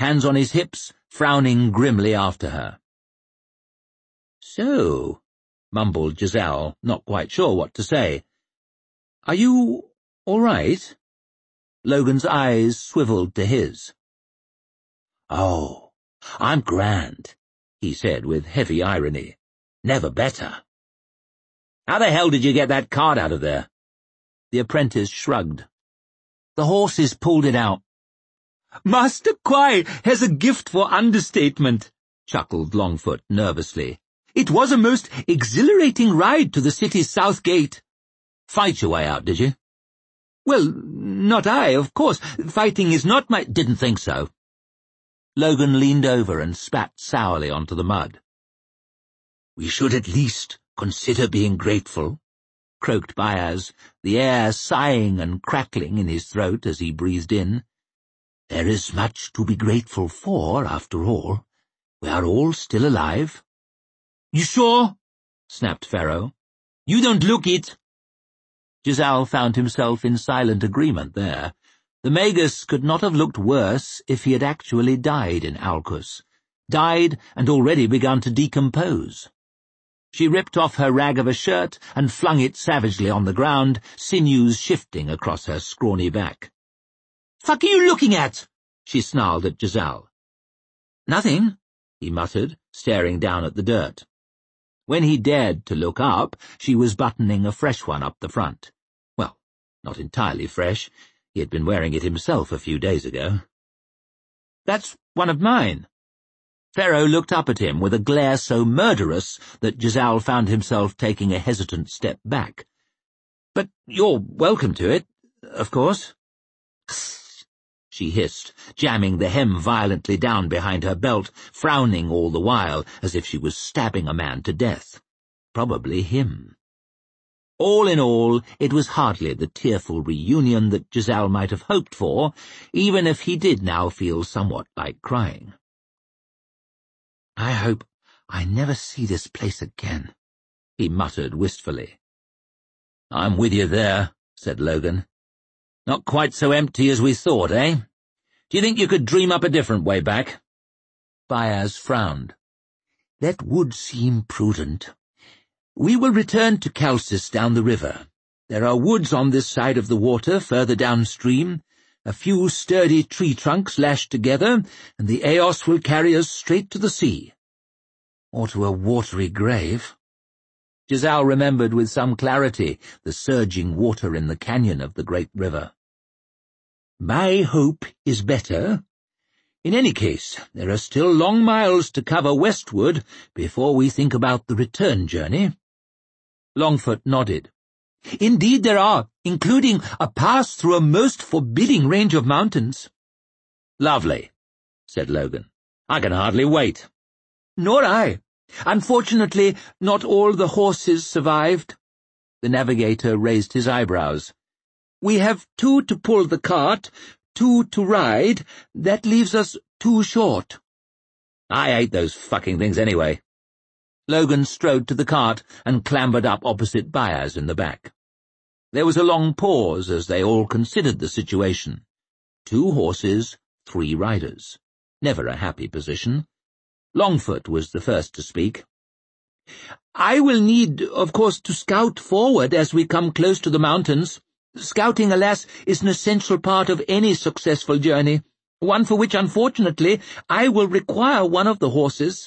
hands on his hips, frowning grimly after her. "So," mumbled Giselle, not quite sure what to say. "Are you all right?" Logan's eyes swiveled to his. "Oh, I'm grand," he said with heavy irony. "Never better." "How the hell did you get that card out of there?" The apprentice shrugged. "The horses pulled it out." "Master Quai has a gift for understatement," chuckled Longfoot nervously. "It was a most exhilarating ride to the city's south gate." "Fight your way out, did you?" "Well, not I, of course. Fighting is not my—" "Didn't think so." Logan leaned over and spat sourly onto the mud. "We should at least consider being grateful," croaked Bayaz, the air sighing and crackling in his throat as he breathed in. "There is much to be grateful for, after all. We are all still alive." "You sure?" snapped Pharaoh. "You don't look it." Giselle found himself in silent agreement there. The Magus could not have looked worse if he had actually died in Alcus, died and already begun to decompose. She ripped off her rag of a shirt and flung it savagely on the ground, sinews shifting across her scrawny back. "Fuck are you looking at?" she snarled at Giselle. "Nothing," he muttered, staring down at the dirt. When he dared to look up, she was buttoning a fresh one up the front. Well, not entirely fresh. He had been wearing it himself a few days ago. "That's one of mine." Pharaoh looked up at him with a glare so murderous that Giselle found himself taking a hesitant step back. "But you're welcome to it, of course." She hissed, jamming the hem violently down behind her belt, frowning all the while as if she was stabbing a man to death. Probably him. All in all, it was hardly the tearful reunion that Giselle might have hoped for, even if he did now feel somewhat like crying. "I hope I never see this place again," he muttered wistfully. "I'm with you there," said Logan. "Not quite so empty as we thought, eh? Do you think you could dream up a different way back?" Bayaz frowned. "That would seem prudent. We will return to Chalcis down the river. There are woods on this side of the water further downstream, a few sturdy tree trunks lashed together, and the Eos will carry us straight to the sea. Or to a watery grave." Giselle remembered with some clarity the surging water in the canyon of the great river. "My hope is better. In any case, there are still long miles to cover westward before we think about the return journey." Longfoot nodded. "Indeed there are, including a pass through a most forbidding range of mountains." "Lovely," said Logan. "I can hardly wait." "Nor I. Unfortunately, not all the horses survived." The navigator raised his eyebrows. "We have 2 to pull the cart, 2 to ride. That leaves us 2 short." "I hate those fucking things anyway." Logan strode to the cart and clambered up opposite Bayaz in the back. There was a long pause as they all considered the situation. 2 horses, 3 riders. Never a happy position. Longfoot was the first to speak. "I will need, of course, to scout forward as we come close to the mountains. Scouting, alas, is an essential part of any successful journey, one for which, unfortunately, I will require one of the horses."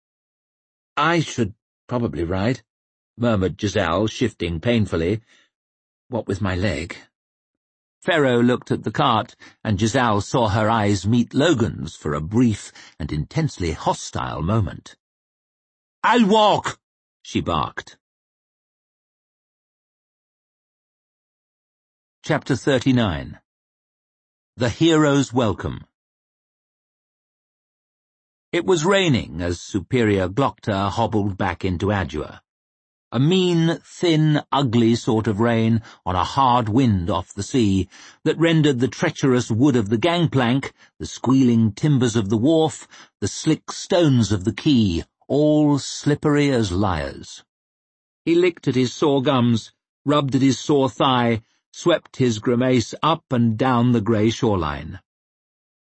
"I should probably ride," murmured Giselle, shifting painfully. "What with my leg?" Pharaoh looked at the cart, and Giselle saw her eyes meet Logan's for a brief and intensely hostile moment. "I'll walk," she barked. Chapter 39. The Hero's Welcome. It was raining as Superior Glocta hobbled back into Adua. A mean, thin, ugly sort of rain on a hard wind off the sea that rendered the treacherous wood of the gangplank, the squealing timbers of the wharf, the slick stones of the quay, all slippery as liars. He licked at his sore gums, rubbed at his sore thigh, swept his grimace up and down the grey shoreline.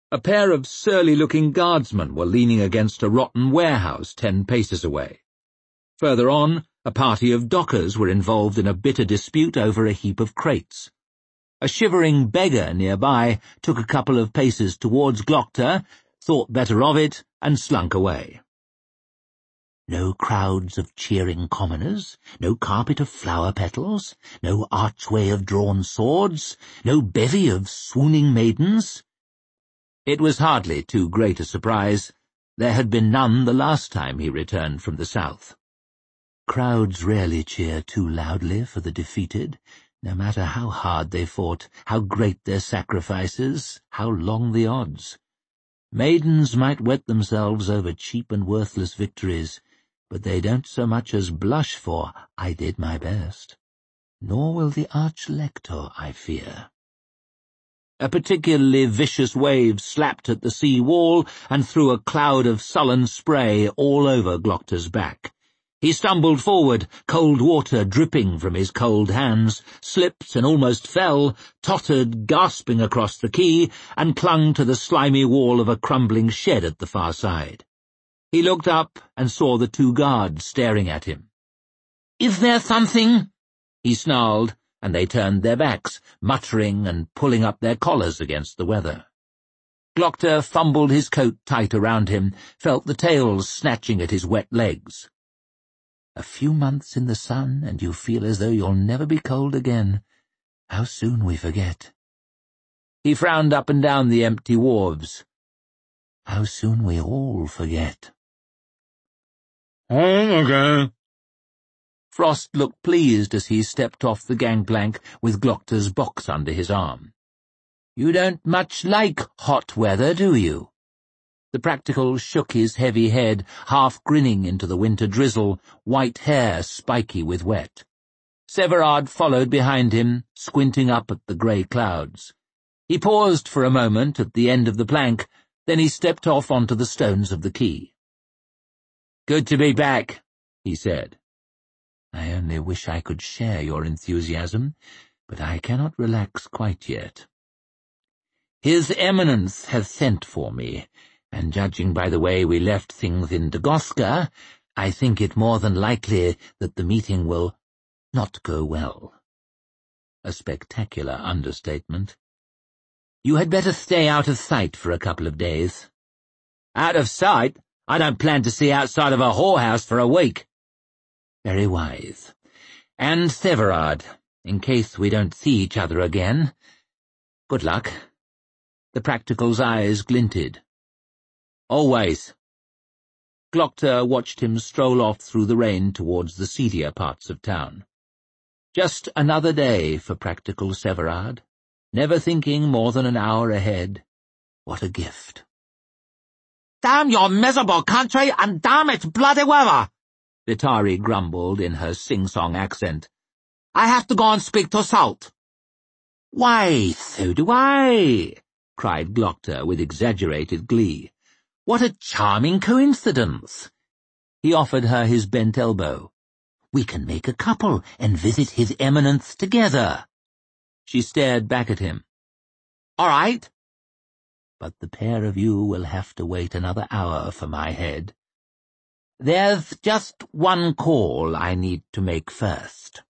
A pair of surly-looking guardsmen were leaning against a rotten warehouse 10 paces away. Further on, a party of dockers were involved in a bitter dispute over a heap of crates. A shivering beggar nearby took a couple of paces towards Glocta, thought better of it, and slunk away. No crowds of cheering commoners, no carpet of flower petals, no archway of drawn swords, no bevy of swooning maidens. It was hardly too great a surprise. There had been none the last time he returned from the south. Crowds rarely cheer too loudly for the defeated, no matter how hard they fought, how great their sacrifices, how long the odds. Maidens might wet themselves over cheap and worthless victories, but they don't so much as blush for "I did my best." Nor will the Arch-Lector, I fear. A particularly vicious wave slapped at the sea wall and threw a cloud of sullen spray all over Glocta's back. He stumbled forward, cold water dripping from his cold hands, slipped and almost fell, tottered gasping across the quay, and clung to the slimy wall of a crumbling shed at the far side. He looked up and saw the 2 guards staring at him. "Is there something?" he snarled, and they turned their backs, muttering and pulling up their collars against the weather. Glocta fumbled his coat tight around him, felt the tails snatching at his wet legs. A few months in the sun, and you feel as though you'll never be cold again. How soon we forget. He frowned up and down the empty wharves. How soon we all forget. "Home again." Frost looked pleased as he stepped off the gangplank with Glocta's box under his arm. "You don't much like hot weather, do you?" The practical shook his heavy head, half grinning into the winter drizzle, white hair spiky with wet. Severard followed behind him, squinting up at the grey clouds. He paused for a moment at the end of the plank, then he stepped off onto the stones of the quay. "Good to be back," he said. "I only wish I could share your enthusiasm, but I cannot relax quite yet. His Eminence has sent for me, and judging by the way we left things in Dagosca, I think it more than likely that the meeting will not go well." A spectacular understatement. "You had better stay out of sight for a couple of days." "Out of sight? I don't plan to see outside of a whorehouse for a week." "Very wise. And Severard, in case we don't see each other again, good luck." The practical's eyes glinted. "Always." Glocta watched him stroll off through the rain towards the seedier parts of town. Just another day for practical Severard, never thinking more than an hour ahead. What a gift. "Damn your miserable country, and damn its bloody weather!" Vitari grumbled in her sing-song accent. "I have to go and speak to Salt." "Why, so do I!" cried Glocta with exaggerated glee. "What a charming coincidence!" He offered her his bent elbow. "We can make a couple and visit His Eminence together." She stared back at him. "All right." "But the pair of you will have to wait another hour for my head. There's just one call I need to make first."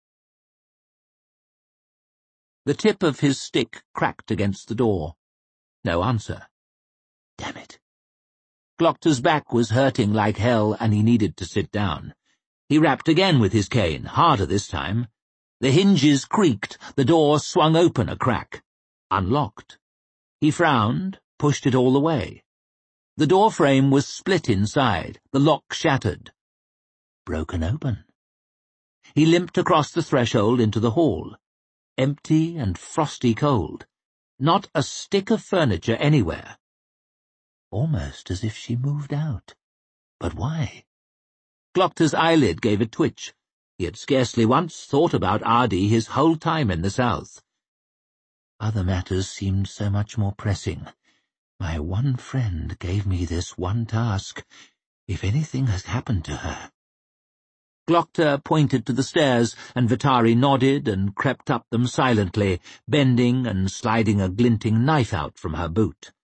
The tip of his stick cracked against the door. No answer. Damn it. Glocta's back was hurting like hell, and he needed to sit down. He rapped again with his cane, harder this time. The hinges creaked, the door swung open a crack. Unlocked. He frowned, pushed it all the way. The door frame was split inside, the lock shattered. Broken open. He limped across the threshold into the hall. Empty and frosty cold. Not a stick of furniture anywhere. Almost as if she moved out. But why? Glocta's eyelid gave a twitch. He had scarcely once thought about Adi his whole time in the south. Other matters seemed so much more pressing. My one friend gave me this one task. If anything has happened to her... Glocta pointed to the stairs, and Vitari nodded and crept up them silently, bending and sliding a glinting knife out from her boot.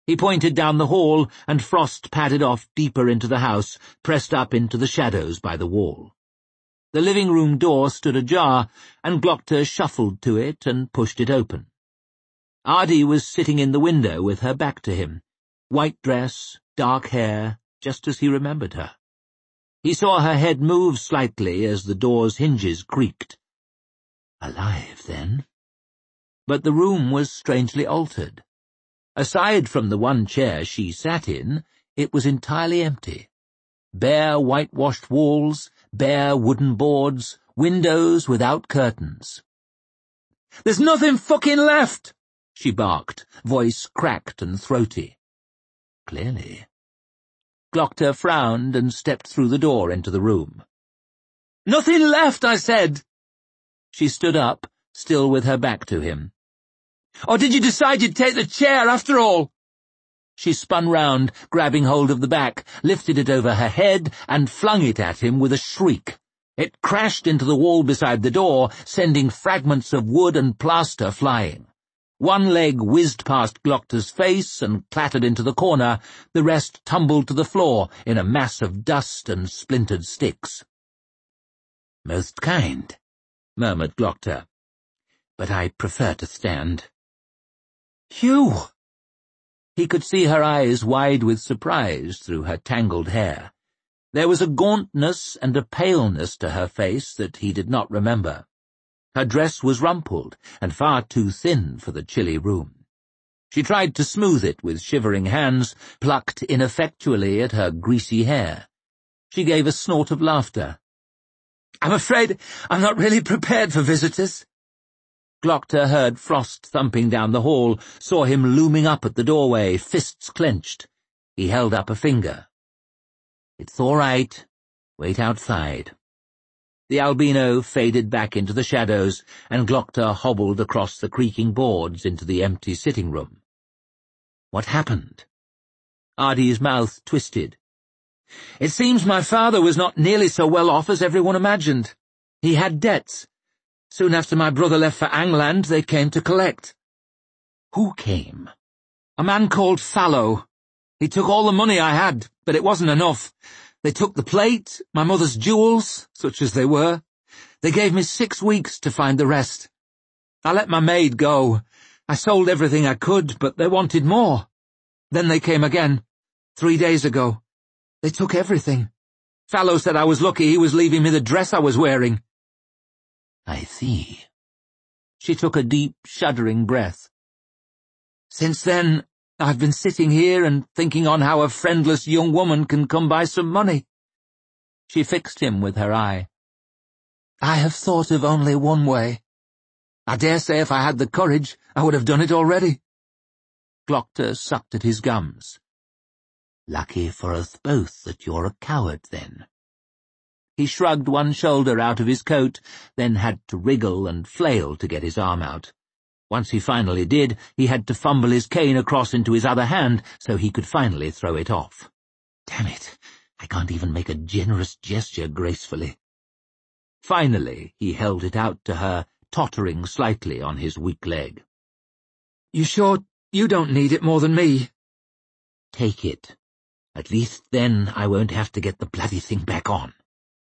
He pointed down the hall, and Frost padded off deeper into the house, pressed up into the shadows by the wall. The living-room door stood ajar, and Glocta shuffled to it and pushed it open. Ardie was sitting in the window with her back to him, white dress, dark hair, just as he remembered her. He saw her head move slightly as the door's hinges creaked. Alive, then? But the room was strangely altered. Aside from the one chair she sat in, it was entirely empty. Bare whitewashed walls, bare wooden boards, windows without curtains. "There's nothing fucking left!" she barked, voice cracked and throaty. Clearly. Glocta frowned and stepped through the door into the room. "Nothing left, I said!" She stood up, still with her back to him. "Or did you decide you'd take the chair after all?" She spun round, grabbing hold of the back, lifted it over her head, and flung it at him with a shriek. It crashed into the wall beside the door, sending fragments of wood and plaster flying. One leg whizzed past Glocta's face and clattered into the corner, the rest tumbled to the floor in a mass of dust and splintered sticks. "Most kind," murmured Glocta, "but I prefer to stand." "Hugh!" He could see her eyes wide with surprise through her tangled hair. There was a gauntness and a paleness to her face that he did not remember. Her dress was rumpled and far too thin for the chilly room. She tried to smooth it with shivering hands, plucked ineffectually at her greasy hair. She gave a snort of laughter. "I'm afraid I'm not really prepared for visitors." Glocta heard Frost thumping down the hall, saw him looming up at the doorway, fists clenched. He held up a finger. "It's all right. Wait outside." The albino faded back into the shadows, and Glocta hobbled across the creaking boards into the empty sitting room. What happened? Ardie's mouth twisted. "It seems my father was not nearly so well off as everyone imagined. He had debts. Soon after my brother left for Angland, they came to collect." "Who came?" "A man called Fallow. He took all the money I had, but it wasn't enough. They took the plate, my mother's jewels, such as they were. They gave me 6 weeks to find the rest. I let my maid go. I sold everything I could, but they wanted more. Then they came again, 3 days ago. They took everything. Fallow said I was lucky he was leaving me the dress I was wearing." "I see." She took a deep, shuddering breath. "Since then, I've been sitting here and thinking on how a friendless young woman can come by some money." She fixed him with her eye. "I have thought of only one way. I dare say if I had the courage, I would have done it already." Glocta sucked at his gums. "Lucky for us both that you're a coward, then." He shrugged one shoulder out of his coat, then had to wriggle and flail to get his arm out. Once he finally did, he had to fumble his cane across into his other hand so he could finally throw it off. "Damn it, I can't even make a generous gesture gracefully." Finally, he held it out to her, tottering slightly on his weak leg. "You sure you don't need it more than me?" "Take it. At least then I won't have to get the bloody thing back on."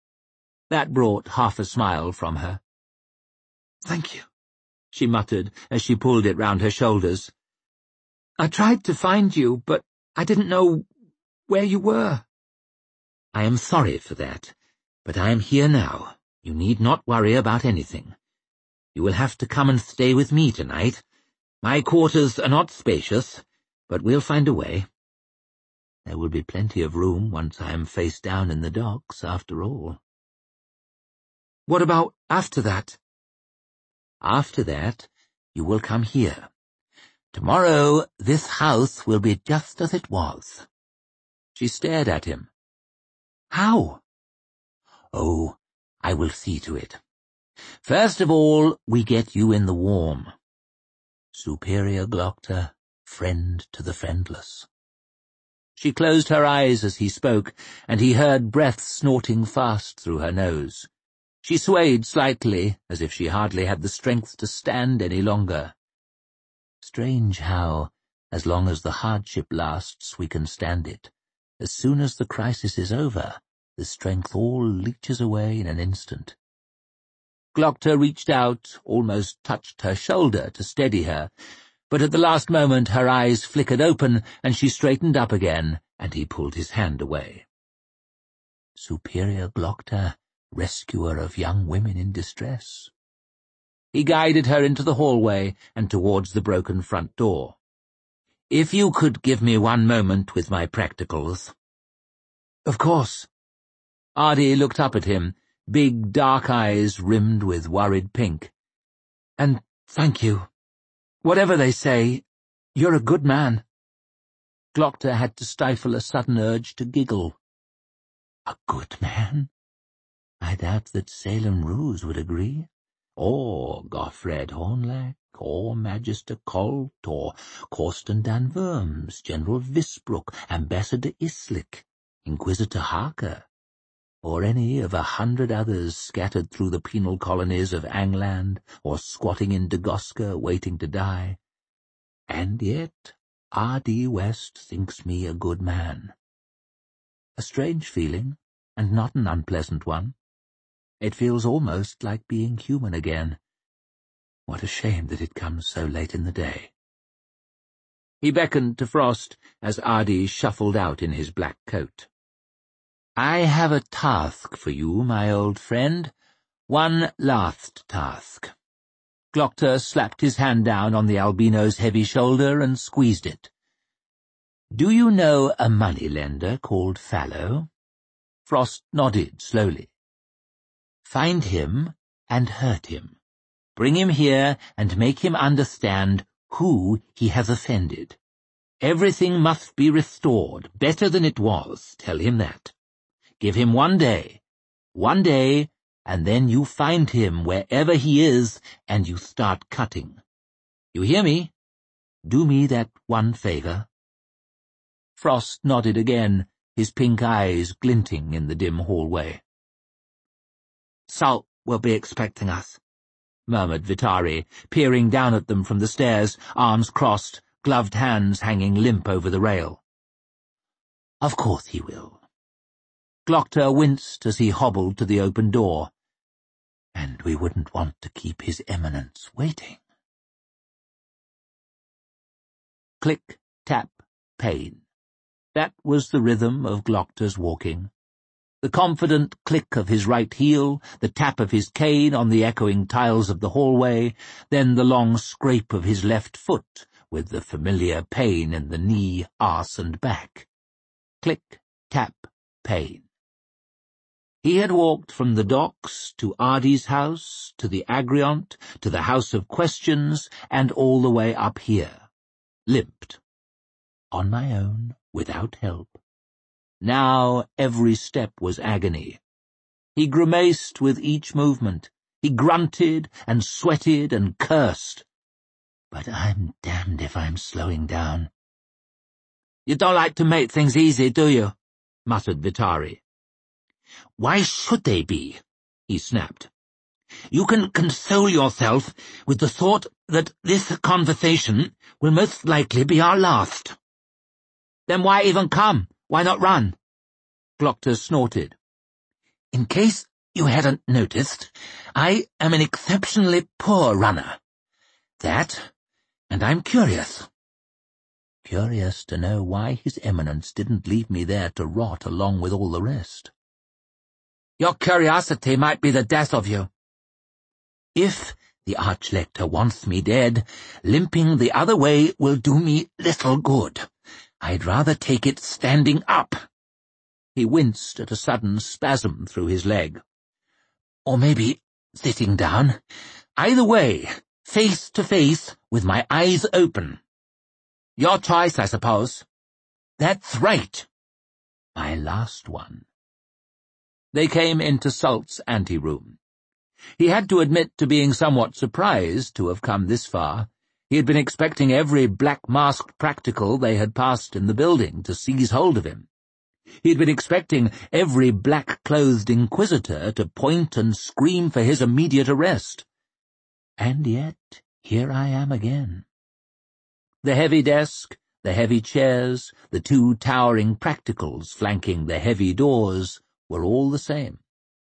That brought half a smile from her. "Thank you," she muttered as she pulled it round her shoulders. "I tried to find you, but I didn't know where you were." "I am sorry for that, but I am here now. You need not worry about anything. You will have to come and stay with me tonight. My quarters are not spacious, but we'll find a way. There will be plenty of room once I am face down in the docks, after all." "What about after that?" "After that, you will come here. Tomorrow, this house will be just as it was." She stared at him. "How?" "Oh, I will see to it. First of all, we get you in the warm. Superior Glocta, friend to the friendless." She closed her eyes as he spoke, and he heard breath snorting fast through her nose. She swayed slightly, as if she hardly had the strength to stand any longer. Strange how, As long as the hardship lasts, we can stand it. As soon as the crisis is over, the strength all leeches away in an instant. Glocta reached out, almost touched her shoulder to steady her, but at the last moment her eyes flickered open and she straightened up again, and he pulled his hand away. Superior Glocta, rescuer of young women in distress. He guided her into the hallway and towards the broken front door. "If you could give me one moment with my practicals." "Of course." Ardie looked up at him, big dark eyes rimmed with worried pink. "And thank you. Whatever they say, you're a good man." Glocta had to stifle a sudden urge to giggle. A good man? I doubt that Salem Roos would agree, or Goffred Hornlack, or Magister Colt, or Corsten Dan Worms, General Visbrook, Ambassador Islick, Inquisitor Harker, or any of 100 others scattered through the penal colonies of Angland, or squatting in Dagoska waiting to die. And yet R.D. West thinks me a good man. A strange feeling, and not an unpleasant one. It feels almost like being human again. What a shame that it comes so late in the day. He beckoned to Frost as Ardie shuffled out in his black coat. "I have a task for you, my old friend. One last task." Glocta slapped his hand down on the albino's heavy shoulder and squeezed it. "Do you know a moneylender called Fallow?" Frost nodded slowly. "Find him and hurt him. Bring him here and make him understand who he has offended. Everything must be restored, better than it was, tell him that. Give him 1 day, and then you find him wherever he is and you start cutting. You hear me? Do me that one favor." Frost nodded again, his pink eyes glinting in the dim hallway. "Salt will be expecting us," murmured Vitari, peering down at them from the stairs, arms crossed, gloved hands hanging limp over the rail. "Of course he will." Glocta winced as he hobbled to the open door. "And we wouldn't want to keep His Eminence waiting." Click, tap, pain. That was the rhythm of Glocta's walking. The confident click of his right heel, the tap of his cane on the echoing tiles of the hallway, then the long scrape of his left foot, with the familiar pain in the knee, arse and back. Click, tap, pain. He had walked from the docks to Ardie's house, to the Agriont, to the House of Questions, and all the way up here. Limped. On my own, without help. Now every step was agony. He grimaced with each movement. He grunted and sweated and cursed. But I'm damned if I'm slowing down. "You don't like to make things easy, do you?" muttered Vitari. "Why should they be?" he snapped. "You can console yourself with the thought that this conversation will most likely be our last." "Then why even come? Why not run?" Glocta snorted. "In case you hadn't noticed, I am an exceptionally poor runner. That, and I'm curious. Curious to know why His Eminence didn't leave me there to rot along with all the rest." "Your curiosity might be the death of you." "If the Archlector wants me dead, limping the other way will do me little good. I'd rather take it standing up." He winced at a sudden spasm through his leg. "Or maybe sitting down. Either way, face to face, with my eyes open." "Your choice, I suppose." "That's right. My last one." They came into Salt's anteroom. He had to admit to being somewhat surprised to have come this far. He had been expecting every black-masked practical they had passed in the building to seize hold of him. He had been expecting every black-clothed inquisitor to point and scream for his immediate arrest. And yet here I am again. The heavy desk, the heavy chairs, the two towering practicals flanking the heavy doors were all the same.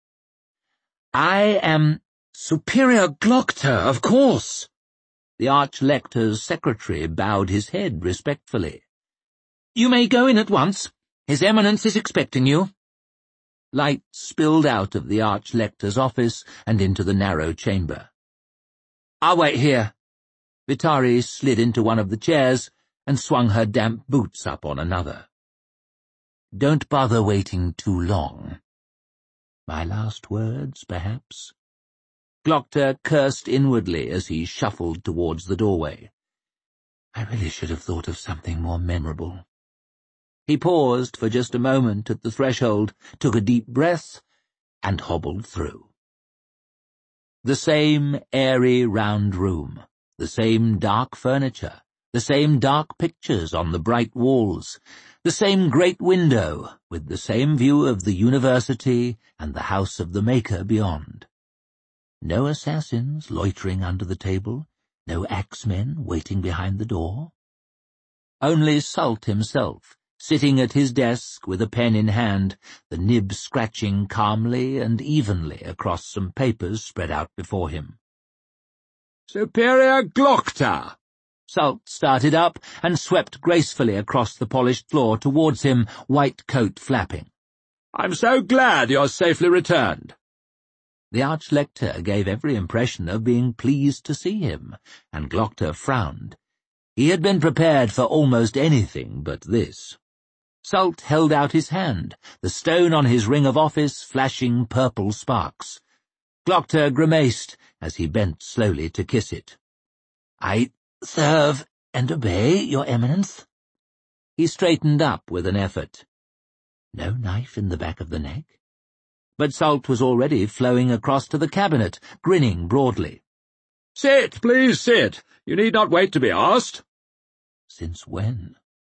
"I am Superior Glocta, of course." The Archlector's secretary bowed his head respectfully. "You may go in at once. His Eminence is expecting you." Light spilled out of the Archlector's office and into the narrow chamber. "I'll wait here." Vitari slid into one of the chairs and swung her damp boots up on another. "Don't bother waiting too long." My last words, perhaps? Glocta cursed inwardly as he shuffled towards the doorway. I really should have thought of something more memorable. He paused for just a moment at the threshold, took a deep breath, and hobbled through. The same airy round room, the same dark furniture, the same dark pictures on the bright walls, the same great window, with the same view of the university and the house of the Maker beyond. No assassins loitering under the table, no axemen waiting behind the door. Only Sult himself, sitting at his desk with a pen in hand, the nib scratching calmly and evenly across some papers spread out before him. "Superior Glocta!" Sult started up and swept gracefully across the polished floor towards him, white coat flapping. "I'm so glad you're safely returned." The Archlector gave every impression of being pleased to see him, and Glocta frowned. He had been prepared for almost anything but this. Sult held out his hand, the stone on his ring of office flashing purple sparks. Glocta grimaced as he bent slowly to kiss it. "I serve and obey, Your Eminence." He straightened up with an effort. No knife in the back of the neck? But Sult was already flowing across to the cabinet, grinning broadly. "Sit, please sit. You need not wait to be asked." Since when?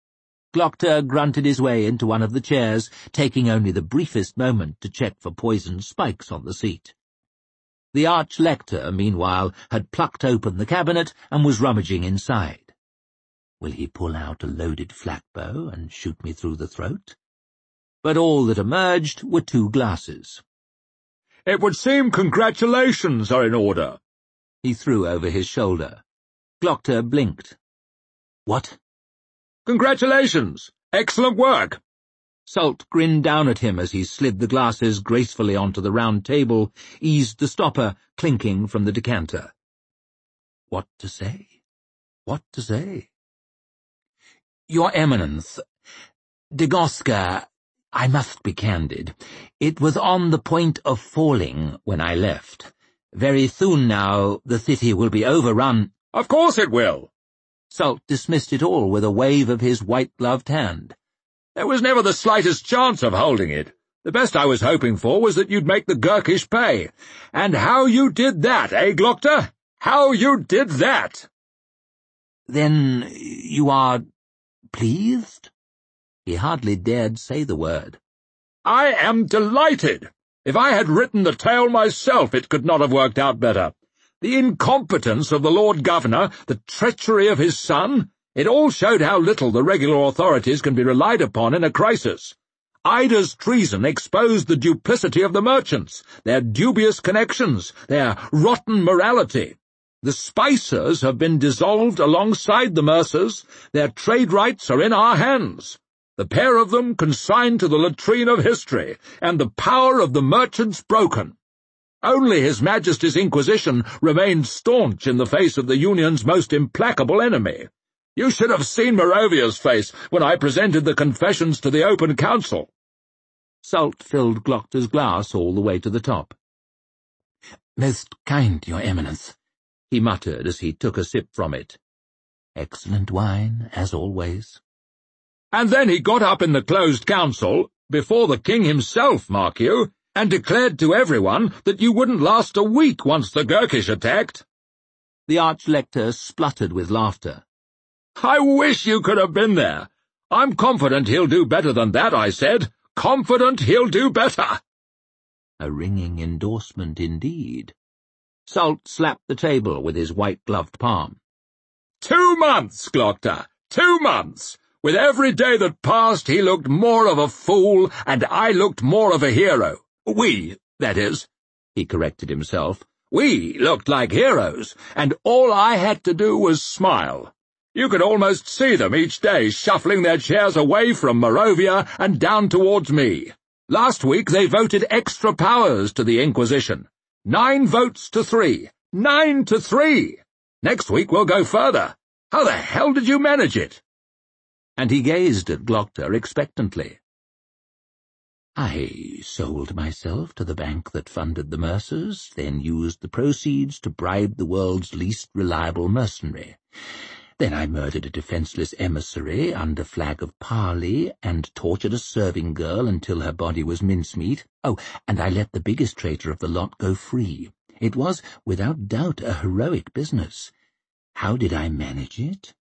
Glocta grunted his way into one of the chairs, taking only the briefest moment to check for poisoned spikes on the seat. The Archlector, meanwhile, had plucked open the cabinet and was rummaging inside. Will he pull out a loaded flatbow and shoot me through the throat? But all that emerged were two glasses. "It would seem congratulations are in order." He threw over his shoulder. Glocta blinked. "What?" "Congratulations! Excellent work!" Sult grinned down at him as he slid the glasses gracefully onto the round table, eased the stopper, clinking from the decanter. What to say? What to say? "Your Eminence, Dagosca, I must be candid. It was on the point of falling when I left. Very soon now the city will be overrun." "Of course it will." Sult dismissed it all with a wave of his white-gloved hand. "There was never the slightest chance of holding it. The best I was hoping for was that you'd make the Gurkish pay. And how you did that, eh, Glocta? How you did that!" "Then you are pleased?" He hardly dared say the word. "I am delighted. If I had written the tale myself, it could not have worked out better. The incompetence of the Lord Governor, the treachery of his son, it all showed how little the regular authorities can be relied upon in a crisis. Ida's treason exposed the duplicity of the merchants, their dubious connections, their rotten morality. The Spicers have been dissolved alongside the Mercers. Their trade rights are in our hands. The pair of them consigned to the latrine of history, and the power of the merchants broken. Only His Majesty's Inquisition remained staunch in the face of the Union's most implacable enemy. You should have seen Moravia's face when I presented the confessions to the Open Council." Sult filled Glocta's glass all the way to the top. "Most kind, Your Eminence," he muttered as he took a sip from it. "Excellent wine, as always." "And then he got up in the closed council, before the king himself, mark you, and declared to everyone that you wouldn't last a week once the Gurkish attacked." The Archlector spluttered with laughter. "I wish you could have been there. I'm confident he'll do better than that, I said. Confident he'll do better." A ringing endorsement indeed. Sult slapped the table with his white-gloved palm. 2 months, Glocta. 2 months. With every day that passed, he looked more of a fool, and I looked more of a hero. We, that is, he corrected himself. We looked like heroes, and all I had to do was smile. You could almost see them each day shuffling their chairs away from Moravia and down towards me. Last week they voted extra powers to the Inquisition. 9 votes to 3. 9 to 3. Next week we'll go further. How the hell did you manage it? And he gazed at Glocta expectantly. I sold myself to the bank that funded the Mercers, then used the proceeds to bribe the world's least reliable mercenary. Then I murdered a defenseless emissary under flag of parley and tortured a serving girl until her body was mincemeat. Oh, and I let the biggest traitor of the lot go free. It was, without doubt, a heroic business. How did I manage it?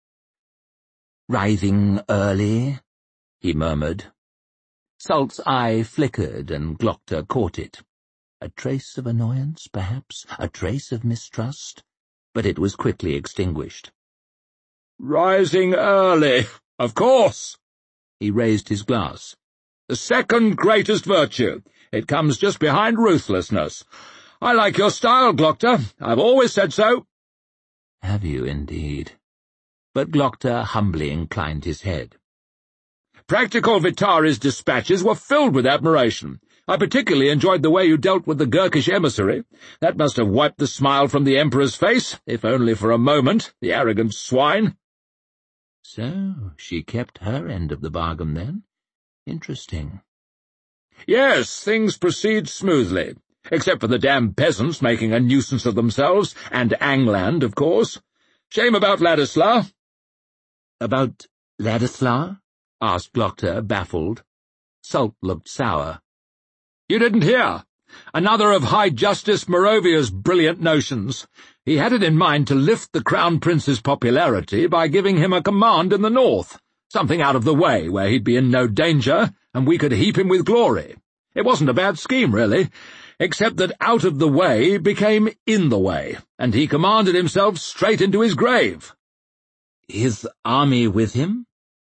Writhing early, he murmured. Salt's eye flickered, and Glocta caught it. A trace of annoyance, perhaps, a trace of mistrust, but it was quickly extinguished. Rising early, of course. He raised his glass. The second greatest virtue. It comes just behind ruthlessness. I like your style, Glocta. I've always said so. Have you, indeed? But Glocta humbly inclined his head. Practical Vitari's dispatches were filled with admiration. I particularly enjoyed the way you dealt with the Gurkish emissary. That must have wiped the smile from the Emperor's face, if only for a moment, the arrogant swine. So, she kept her end of the bargain, then? Interesting. Yes, things proceed smoothly, except for the damned peasants making a nuisance of themselves, and Angland, of course. Shame about Ladislau. About Ladislau? Asked Glocta, baffled. Salt looked sour. You didn't hear. Another of High Justice Moravia's brilliant notions. He had it in mind to lift the Crown Prince's popularity by giving him a command in the north, something out of the way where he'd be in no danger, and we could heap him with glory. It wasn't a bad scheme, really, except that out of the way became in the way, and he commanded himself straight into his grave. His army with him?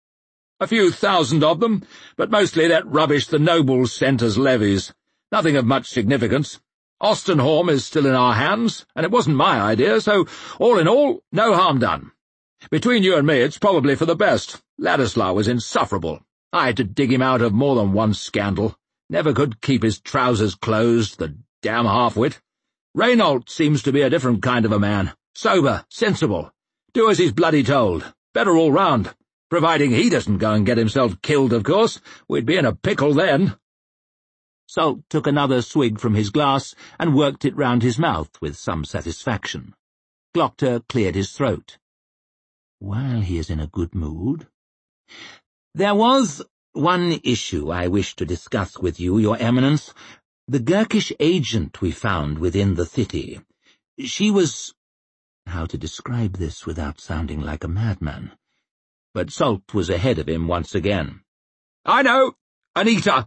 A few thousand of them, but mostly that rubbish the nobles sent as levies. Nothing of much significance. Ostenhorn is still in our hands, and it wasn't my idea, so, all in all, no harm done. Between you and me, it's probably for the best. Ladislau was insufferable. I had to dig him out of more than one scandal. Never could keep his trousers closed, the damn half-wit. Reynault seems to be a different kind of a man. Sober, sensible. Do as he's bloody told. Better all round. Providing he doesn't go and get himself killed, of course. We'd be in a pickle then. Salt took another swig from his glass and worked it round his mouth with some satisfaction. Glocta cleared his throat. While he is in a good mood. There was one issue I wish to discuss with you, Your Eminence. The Gurkish agent we found within the city. She was— how to describe this without sounding like a madman? But Salt was ahead of him once again. I know! Anita!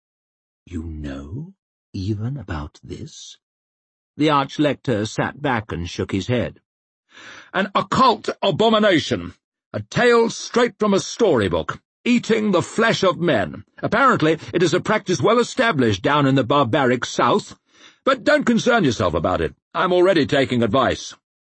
You know even about this? The Archlector sat back and shook his head. An occult abomination. A tale straight from a storybook. Eating the flesh of men. Apparently it is a practice well established down in the barbaric south. But don't concern yourself about it. I'm already taking advice.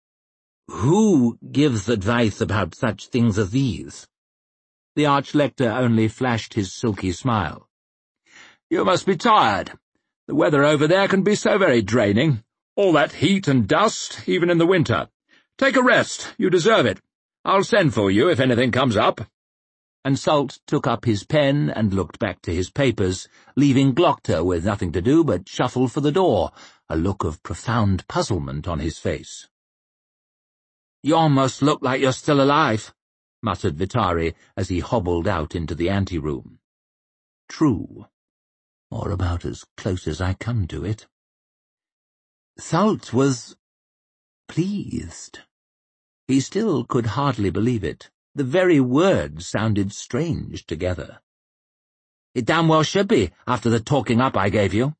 Who gives advice about such things as these? The Archlector only flashed his silky smile. You must be tired. The weather over there can be so very draining. All that heat and dust, even in the winter. Take a rest. You deserve it. I'll send for you if anything comes up. And Salt took up his pen and looked back to his papers, leaving Glocta with nothing to do but shuffle for the door, a look of profound puzzlement on his face. You almost look like you're still alive, muttered Vitari as he hobbled out into the anteroom. True, or about as close as I come to it. Salt was pleased. He still could hardly believe it. The very words sounded strange together. It damn well should be, after the talking up I gave you.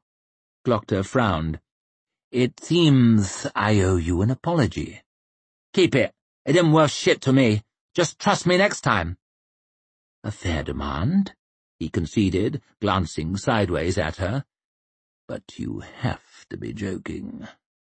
Glocta frowned. It seems I owe you an apology. Keep it. It isn't worth shit to me. Just trust me next time. A fair demand, he conceded, glancing sideways at her. But you have to be joking.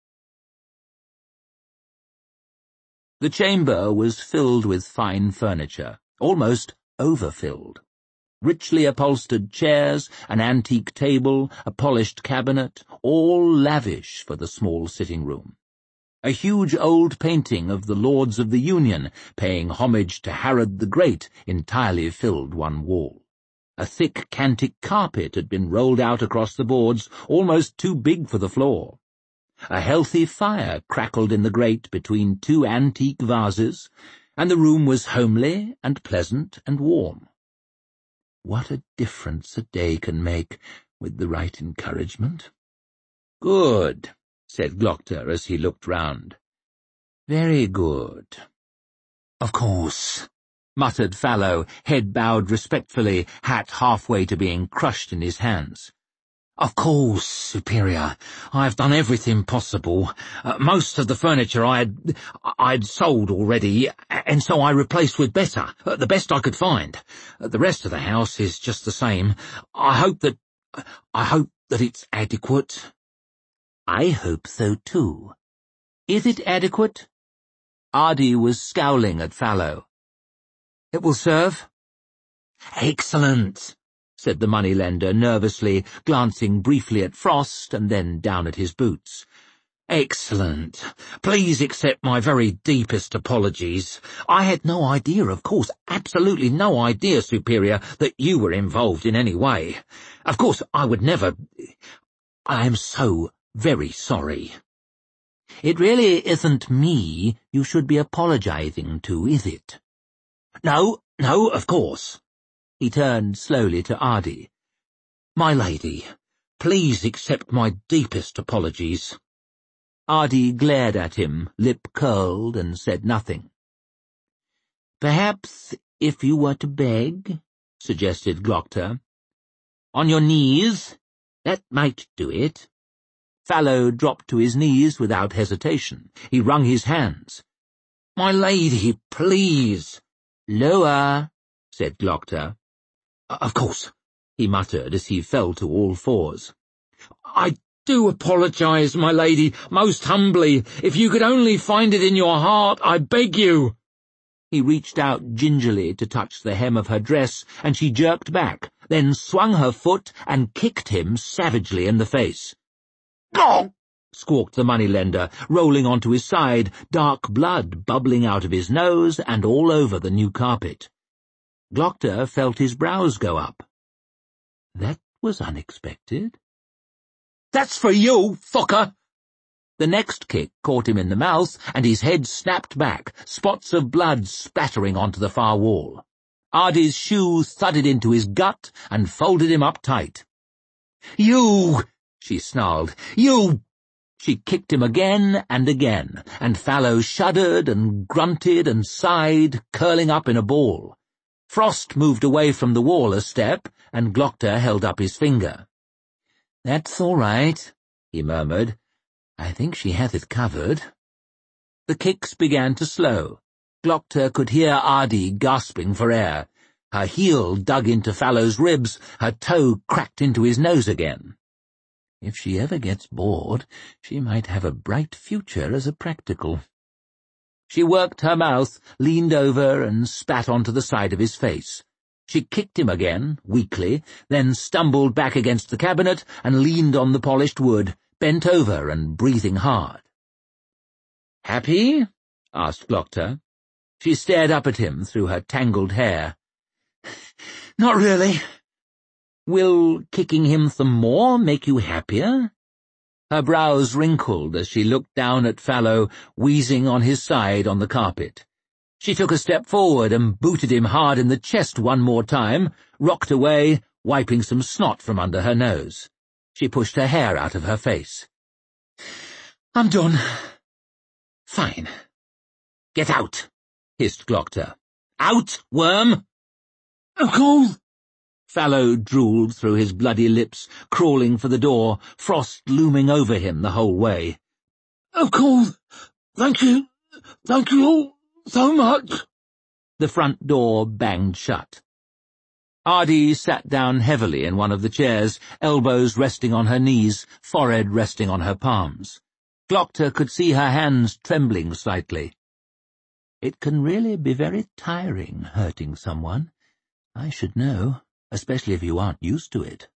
The chamber was filled with fine furniture, almost overfilled. Richly upholstered chairs, an antique table, a polished cabinet, all lavish for the small sitting-room. A huge old painting of the Lords of the Union, paying homage to Herod the Great, entirely filled one wall. A thick cantic carpet had been rolled out across the boards, almost too big for the floor. A healthy fire crackled in the grate between two antique vases, and the room was homely and pleasant and warm. What a difference a day can make with the right encouragement. "Good," said Glockter as he looked round. "Very good." "Of course," muttered Fallow, head bowed respectfully, hat halfway to being crushed in his hands. "Of course, Superior. I've done everything possible. Most of the furniture I'd sold already, and so I replaced with better, the best I could find. The rest of the house is just the same. I hope that it's adequate." "I hope so too. Is it adequate?" Ardie was scowling at Fallow. "It will serve." "Excellent," said the moneylender nervously, glancing briefly at Frost and then down at his boots. "Excellent. Please accept my very deepest apologies. I had no idea, of course, absolutely no idea, Superior, that you were involved in any way. Of course, I would never— I am so very sorry." "It really isn't me you should be apologizing to, is it?" No, of course." He turned slowly to Ardie. "My lady, please accept my deepest apologies." Ardie glared at him, lip curled, and said nothing. "Perhaps if you were to beg," suggested Glockter. "On your knees? That might do it." Fallow dropped to his knees without hesitation. He wrung his hands. "My lady, please." "Lower," said Glockter. "Of course," he muttered as he fell to all fours. "I do apologize, my lady, most humbly. If you could only find it in your heart, I beg you." He reached out gingerly to touch the hem of her dress, and she jerked back, then swung her foot and kicked him savagely in the face. "Oh!" squawked the moneylender, rolling onto his side, dark blood bubbling out of his nose and all over the new carpet. Glockter felt his brows go up. That was unexpected. "That's for you, fucker!" The next kick caught him in the mouth, and his head snapped back, spots of blood spattering onto the far wall. Ardie's shoe thudded into his gut and folded him up tight. "You!" she snarled. "You!" She kicked him again, and Fallow shuddered and grunted and sighed, curling up in a ball. Frost moved away from the wall a step, and Glockter held up his finger. "That's all right," he murmured. "I think she has it covered." The kicks began to slow. Glockter could hear Ardie gasping for air. Her heel dug into Fallow's ribs, her toe cracked into his nose again. If she ever gets bored, she might have a bright future as a practical. She worked her mouth, leaned over, and spat onto the side of his face. She kicked him again, weakly, then stumbled back against the cabinet and leaned on the polished wood, bent over and breathing hard. "Happy?" asked Glockter. She stared up at him through her tangled hair. "Not really." "Will kicking him some more make you happier?" Her brows wrinkled as she looked down at Fallow, wheezing on his side on the carpet. She took a step forward and booted him hard in the chest one more time, rocked away, wiping some snot from under her nose. She pushed her hair out of her face. "I'm done." "Fine. Get out," hissed Glockter. "Out, worm!" "Of course." Fallow drooled through his bloody lips, crawling for the door, Frost looming over him the whole way. "Of course. Thank you. Thank you all so much." The front door banged shut. Ardie sat down heavily in one of the chairs, elbows resting on her knees, forehead resting on her palms. Glocta could see her hands trembling slightly. "It can really be very tiring, hurting someone. I should know, especially if you aren't used to it."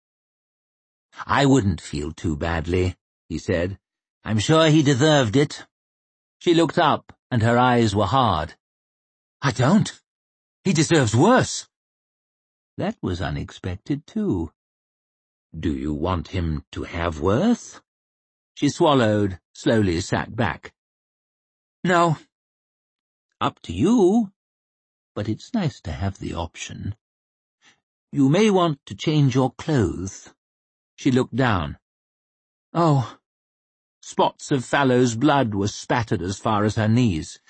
"I wouldn't feel too badly," he said. "I'm sure he deserved it." She looked up, and her eyes were hard. "I don't. He deserves worse." That was unexpected, too. "Do you want him to have worse?" She swallowed, slowly sat back. "No." "Up to you. But it's nice to have the option. You may want to change your clothes." She looked down. "Oh." Spots of Fallow's blood were spattered as far as her knees.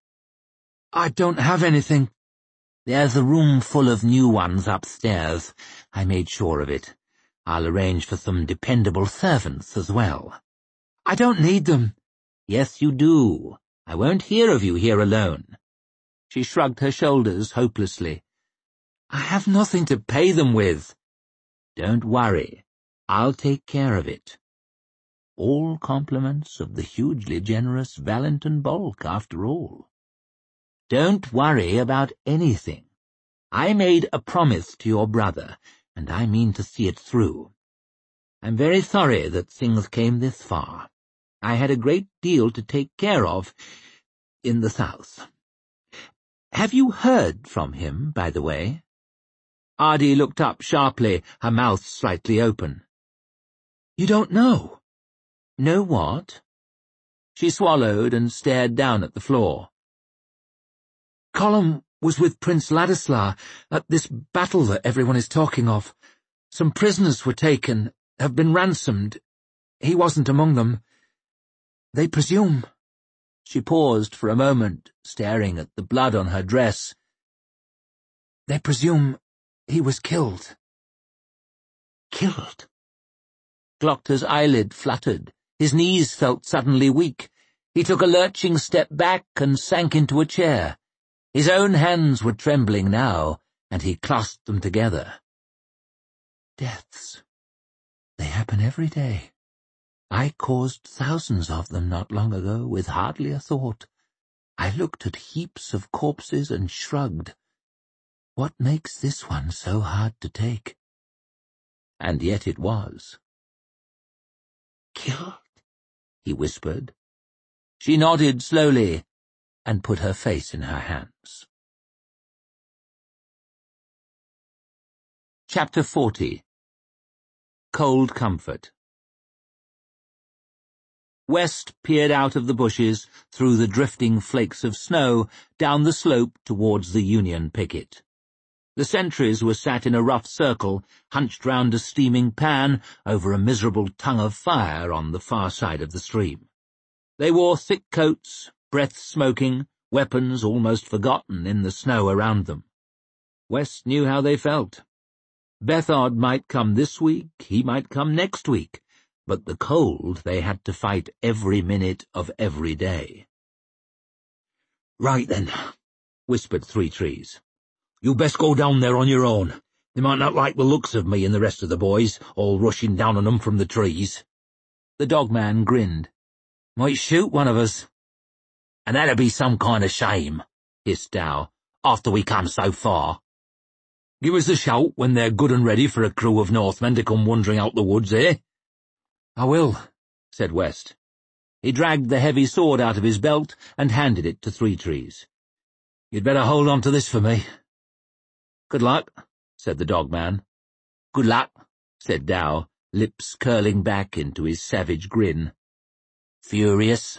"I don't have anything." "There's a room full of new ones upstairs. I made sure of it. I'll arrange for some dependable servants as well." "I don't need them." "Yes, you do. I won't hear of you here alone." She shrugged her shoulders hopelessly. "I have nothing to pay them with." "Don't worry. I'll take care of it." All compliments of the hugely generous Valentin Bulk, after all. "Don't worry about anything. I made a promise to your brother, and I mean to see it through. I'm very sorry that things came this far. I had a great deal to take care of in the south. Have you heard from him, by the way?" Ardie looked up sharply, her mouth slightly open. "You don't know?" "Know what?" She swallowed and stared down at the floor. "Colum was with Prince Ladislas at this battle that everyone is talking of. Some prisoners were taken, have been ransomed. He wasn't among them. They presume—" She paused for a moment, staring at the blood on her dress. "They presume he was killed." "Killed?" Glocta's eyelid fluttered. His knees felt suddenly weak. He took a lurching step back and sank into a chair. His own hands were trembling now, and he clasped them together. "Deaths. They happen every day. I caused thousands of them not long ago with hardly a thought. I looked at heaps of corpses and shrugged. What makes this one so hard to take?" And yet it was. "Killed?" he whispered. She nodded slowly and put her face in her hands. Chapter 40. Cold Comfort. West peered out of the bushes, through the drifting flakes of snow, down the slope towards the Union picket. The sentries were sat in a rough circle, hunched round a steaming pan over a miserable tongue of fire on the far side of the stream. They wore thick coats, breath smoking, weapons almost forgotten in the snow around them. West knew how they felt. Bethod might come this week, he might come next week, but the cold they had to fight every minute of every day. "Right then," whispered Three Trees. "You best go down there on your own. They might not like the looks of me and the rest of the boys, all rushing down on 'em from the trees." The dogman grinned. "Might shoot one of us." "And that'd be some kind of shame," hissed Dow, "after we come so far." "Give us a shout when they're good and ready for a crew of Northmen to come wandering out the woods, eh?" "I will," said West. He dragged the heavy sword out of his belt and handed it to Three Trees. "You'd better hold on to this for me." "Good luck," said the dogman. "Good luck," said Dow, lips curling back into his savage grin. "Furious?"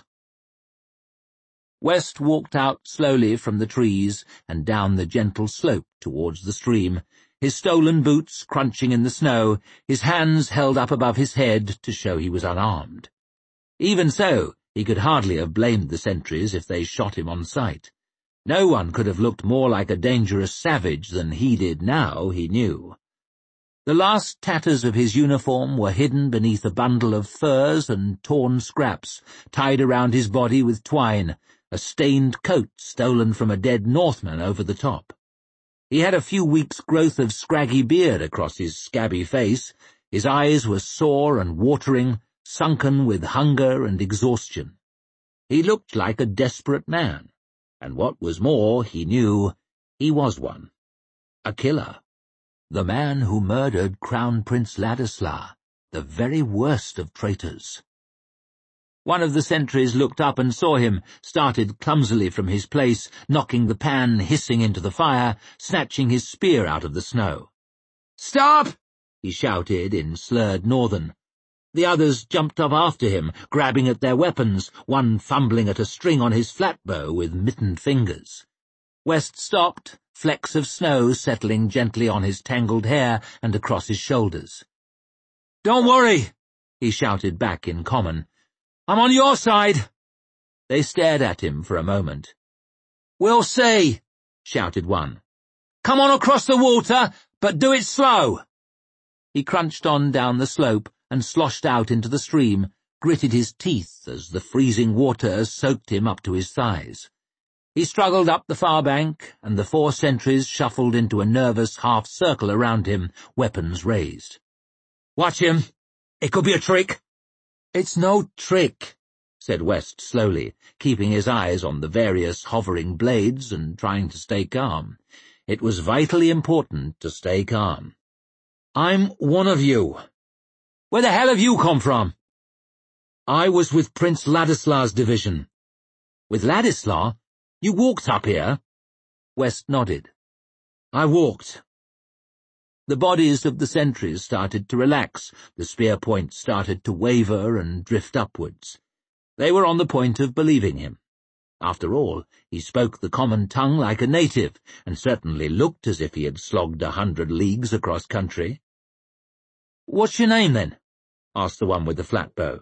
West walked out slowly from the trees and down the gentle slope towards the stream, his stolen boots crunching in the snow, his hands held up above his head to show he was unarmed. Even so, he could hardly have blamed the sentries if they shot him on sight. No one could have looked more like a dangerous savage than he did now, he knew. The last tatters of his uniform were hidden beneath a bundle of furs and torn scraps, tied around his body with twine, a stained coat stolen from a dead Northman over the top. He had a few weeks' growth of scraggy beard across his scabby face. His eyes were sore and watering, sunken with hunger and exhaustion. He looked like a desperate man, and what was more, he knew he was one. A killer. The man who murdered Crown Prince Ladislas, the very worst of traitors. One of the sentries looked up and saw him, started clumsily from his place, knocking the pan hissing into the fire, snatching his spear out of the snow. "Stop!" he shouted in slurred Northern. The others jumped up after him, grabbing at their weapons, one fumbling at a string on his flatbow with mittened fingers. West stopped, flecks of snow settling gently on his tangled hair and across his shoulders. "Don't worry," he shouted back in common. "I'm on your side." They stared at him for a moment. "We'll see," shouted one. "Come on across the water, but do it slow." He crunched on down the slope and sloshed out into the stream, gritted his teeth as the freezing water soaked him up to his thighs. He struggled up the far bank, and the 4 sentries shuffled into a nervous half-circle around him, weapons raised. "Watch him. It could be a trick." "It's no trick," said West slowly, keeping his eyes on the various hovering blades and trying to stay calm. It was vitally important to stay calm. "I'm one of you. Where the hell have you come from?" "I was with Prince Ladislas' division." "With Ladislas? You walked up here?" West nodded. "I walked." The bodies of the sentries started to relax, the spear points started to waver and drift upwards. They were on the point of believing him. After all, he spoke the common tongue like a native, and certainly looked as if he had slogged 100 leagues across country. "What's your name, then?" asked the one with the flat bow.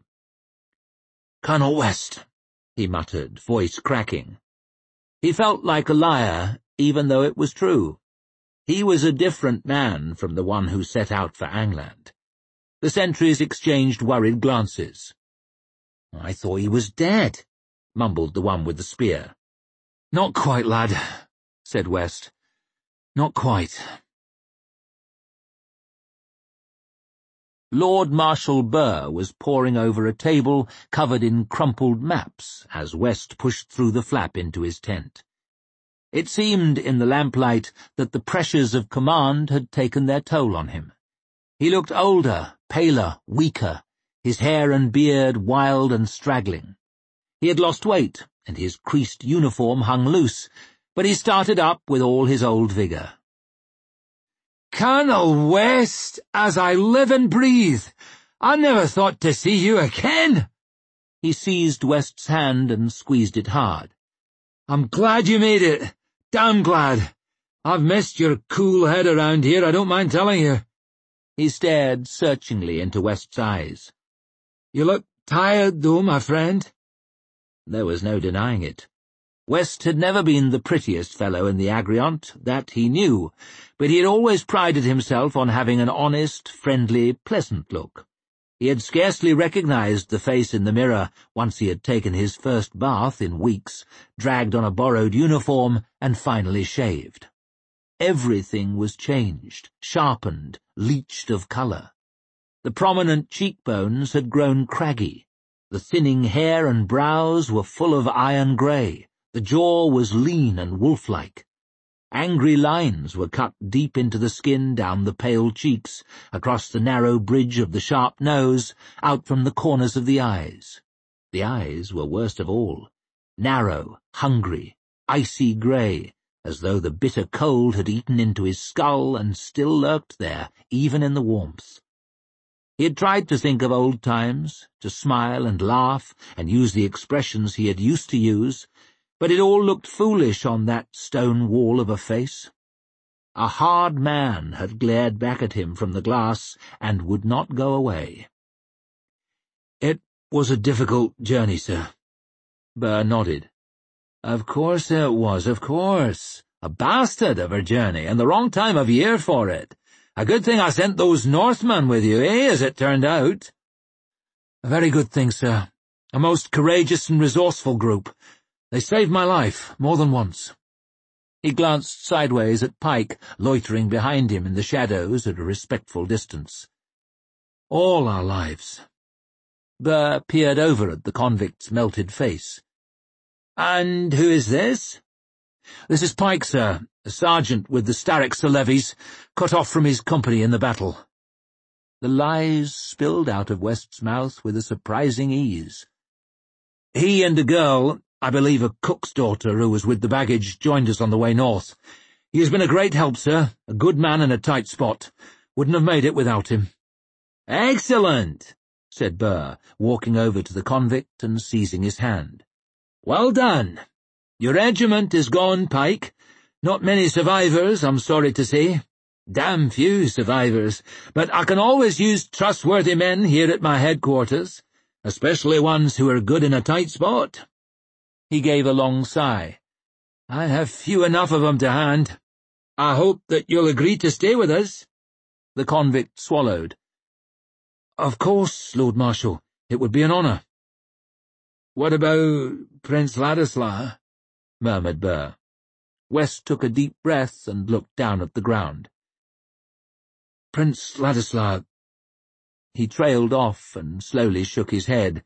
"Colonel West," he muttered, voice cracking. He felt like a liar, even though it was true. He was a different man from the one who set out for Angland. The sentries exchanged worried glances. "I thought he was dead," mumbled the one with the spear. "Not quite, lad," said West. "Not quite." Lord Marshal Burr was poring over a table covered in crumpled maps as West pushed through the flap into his tent. It seemed in the lamplight that the pressures of command had taken their toll on him. He looked older, paler, weaker, his hair and beard wild and straggling. He had lost weight, and his creased uniform hung loose, but he started up with all his old vigour. "Colonel West, as I live and breathe, I never thought to see you again." He seized West's hand and squeezed it hard. "I'm glad you made it. Damn glad. I've missed your cool head around here, I don't mind telling you." He stared searchingly into West's eyes. "You look tired, though, my friend." There was no denying it. West had never been the prettiest fellow in the Agriont, that he knew, but he had always prided himself on having an honest, friendly, pleasant look. He had scarcely recognized the face in the mirror once he had taken his first bath in weeks, dragged on a borrowed uniform, and finally shaved. Everything was changed, sharpened, leached of colour. The prominent cheekbones had grown craggy. The thinning hair and brows were full of iron grey. The jaw was lean and wolf-like. Angry lines were cut deep into the skin down the pale cheeks, across the narrow bridge of the sharp nose, out from the corners of the eyes. The eyes were worst of all. Narrow, hungry, icy grey, as though the bitter cold had eaten into his skull and still lurked there, even in the warmth. He had tried to think of old times, to smile and laugh and use the expressions he had used to use, but it all looked foolish on that stone wall of a face. A hard man had glared back at him from the glass and would not go away. "It was a difficult journey, sir." Burr nodded. "Of course it was, of course. A bastard of a journey, and the wrong time of year for it. A good thing I sent those Northmen with you, as it turned out." "A very good thing, sir. A most courageous and resourceful group. They saved my life more than once." He glanced sideways at Pike, loitering behind him in the shadows at a respectful distance. "All our lives." Burr peered over at the convict's melted face. "And who is this?" "This is Pike, sir, a sergeant with the Starrickser levies, cut off from his company in the battle." The lies spilled out of West's mouth with a surprising ease. "He and a girl, I believe a cook's daughter who was with the baggage, joined us on the way north. He has been a great help, sir, a good man in a tight spot. Wouldn't have made it without him." "Excellent," said Burr, walking over to the convict and seizing his hand. "Well done. Your regiment is gone, Pike. Not many survivors, I'm sorry to say. Damn few survivors, but I can always use trustworthy men here at my headquarters, especially ones who are good in a tight spot." He gave a long sigh. "I have few enough of 'em to hand. I hope that you'll agree to stay with us." The convict swallowed. "Of course, Lord Marshal. It would be an honour." "What about Prince Ladislaw?" murmured Burr. West took a deep breath and looked down at the ground. "Prince Ladislaw—" He trailed off and slowly shook his head.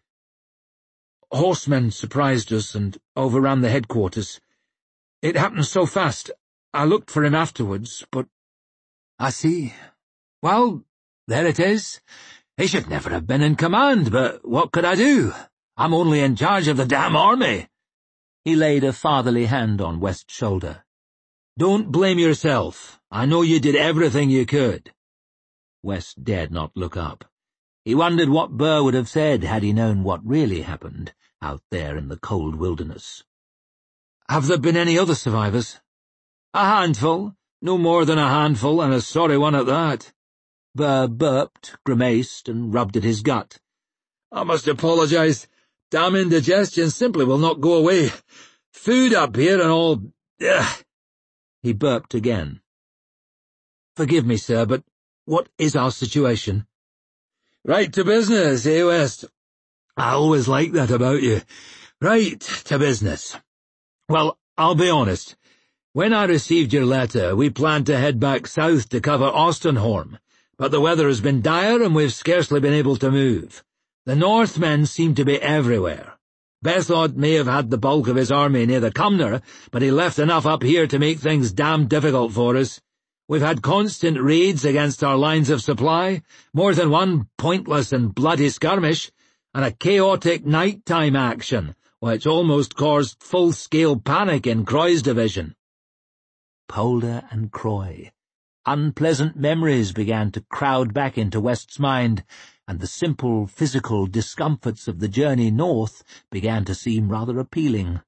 "Horsemen surprised us and overran the headquarters. It happened so fast. I looked for him afterwards, but—" "I see. Well, there it is. He should never have been in command, but what could I do? I'm only in charge of the damn army." He laid a fatherly hand on West's shoulder. "Don't blame yourself. I know you did everything you could." West dared not look up. He wondered what Burr would have said had he known what really happened out there in the cold wilderness. "Have there been any other survivors?" "A handful. No more than a handful, and a sorry one at that." Burr burped, grimaced, and rubbed at his gut. "I must apologize. Damn indigestion simply will not go away. Food up here and all— Ugh." He burped again. "Forgive me, sir, but what is our situation?" "Right to business, eh, West? I always like that about you. Right to business. Well, I'll be honest. When I received your letter, we planned to head back south to cover Ostenhorn, but the weather has been dire and we've scarcely been able to move. The Northmen seem to be everywhere. Bethod may have had the bulk of his army near the Cumnor, but he left enough up here to make things damn difficult for us. We've had constant raids against our lines of supply, more than one pointless and bloody skirmish, and a chaotic night-time action, which almost caused full-scale panic in Croy's division." Polder and Croy. Unpleasant memories began to crowd back into West's mind, and the simple physical discomforts of the journey north began to seem rather appealing.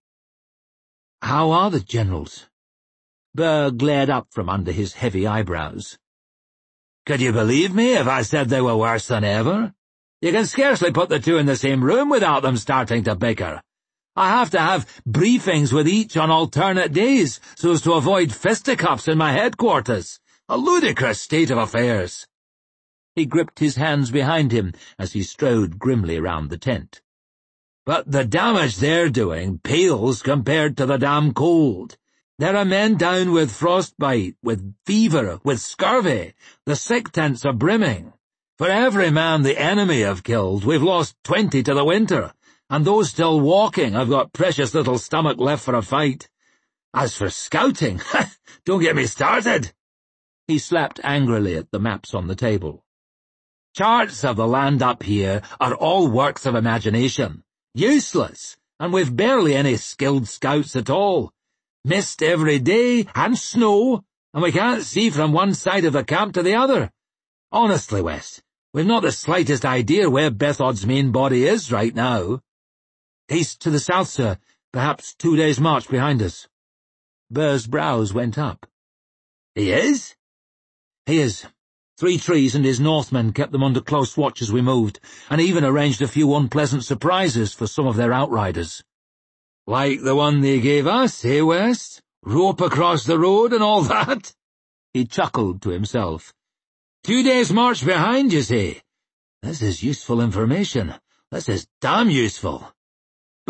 "How are the generals?" Burr glared up from under his heavy eyebrows. "Could you believe me if I said they were worse than ever? You can scarcely put the two in the same room without them starting to bicker. I have to have briefings with each on alternate days so as to avoid fisticuffs in my headquarters. A ludicrous state of affairs." He gripped his hands behind him as he strode grimly round the tent. "But the damage they're doing pales compared to the damn cold. There are men down with frostbite, with fever, with scurvy. The sick tents are brimming. For every man the enemy have killed, we've lost 20 to the winter, and those still walking have got precious little stomach left for a fight. As for scouting, don't get me started." He slapped angrily at the maps on the table. "Charts of the land up here are all works of imagination. Useless, and we've barely any skilled scouts at all. Mist every day, and snow, and we can't see from one side of the camp to the other. Honestly, West, we've not the slightest idea where Bethod's main body is right now." "He's to the south, sir, perhaps 2 days' march behind us." Burr's brows went up. "He is?" "He is. 3 trees and his Northmen kept them under close watch as we moved, and even arranged a few unpleasant surprises for some of their outriders." "Like the one they gave us, eh, West? Rope across the road and all that?" He chuckled to himself. 2 days' march behind, you say? This is useful information. This is damn useful."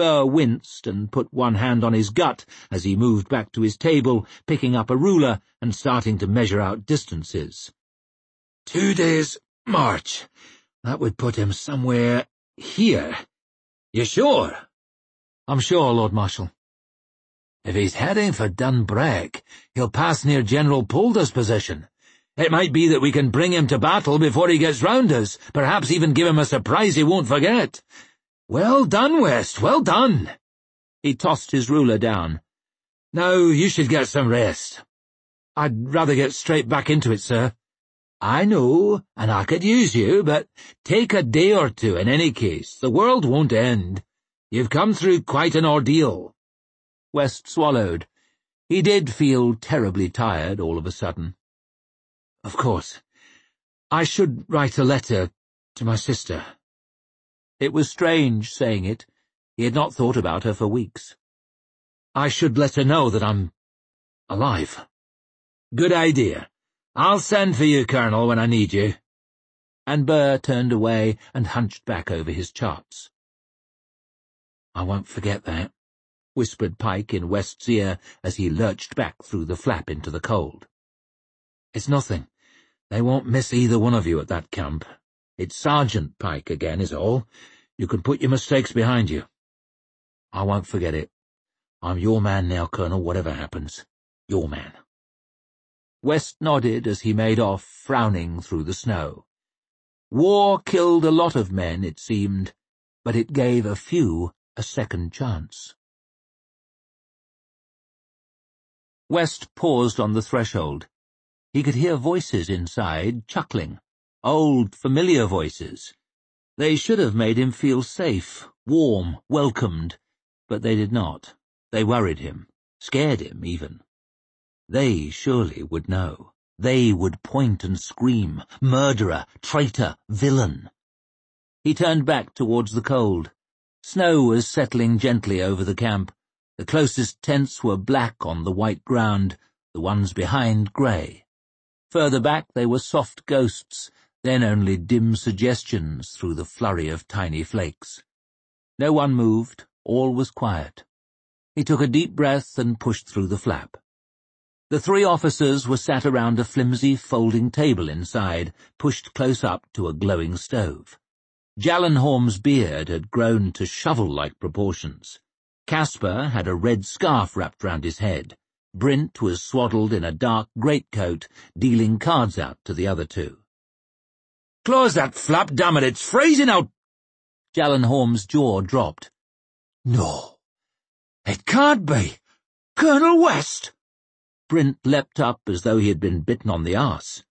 Burr winced and put one hand on his gut as he moved back to his table, picking up a ruler and starting to measure out distances. 2 days' march. That would put him somewhere here. You sure? I'm sure, Lord Marshal. If he's heading for Dunbrack, he'll pass near General Polder's position. It might be that we can bring him to battle before he gets round us, perhaps even give him a surprise he won't forget. Well done, West, well done. He tossed his ruler down. Now you should get some rest. I'd rather get straight back into it, sir. I know, and I could use you, but take a day or two in any case. The world won't end. You've come through quite an ordeal. West swallowed. He did feel terribly tired all of a sudden. Of course. I should write a letter to my sister. It was strange saying it. He had not thought about her for weeks. I should let her know that I'm alive. Good idea. I'll send for you, Colonel, when I need you. And Burr turned away and hunched back over his charts. I won't forget that, whispered Pike in West's ear as he lurched back through the flap into the cold. It's nothing. They won't miss either one of you at that camp. It's Sergeant Pike again, is all. You can put your mistakes behind you. I won't forget it. I'm your man now, Colonel, whatever happens. Your man. West nodded as he made off, frowning through the snow. War killed a lot of men, it seemed, but it gave a few a second chance. West paused on the threshold. He could hear voices inside, chuckling. Old, familiar voices. They should have made him feel safe, warm, welcomed, but they did not. They worried him, scared him even. They surely would know. They would point and scream, murderer, traitor, villain. He turned back towards the cold. Snow was settling gently over the camp. The closest tents were black on the white ground, the ones behind grey. Further back they were soft ghosts, then only dim suggestions through the flurry of tiny flakes. No one moved, all was quiet. He took a deep breath and pushed through the flap. The 3 officers were sat around a flimsy folding table inside, pushed close up to a glowing stove. Jallenhorm's beard had grown to shovel-like proportions. Caspar had a red scarf wrapped round his head. Brint was swaddled in a dark greatcoat, dealing cards out to the other 2. "Close that flap, damn it, it's freezing out!" Jallenhorm's jaw dropped. "No, it can't be! Colonel West!" Brint leapt up as though he had been bitten on the arse.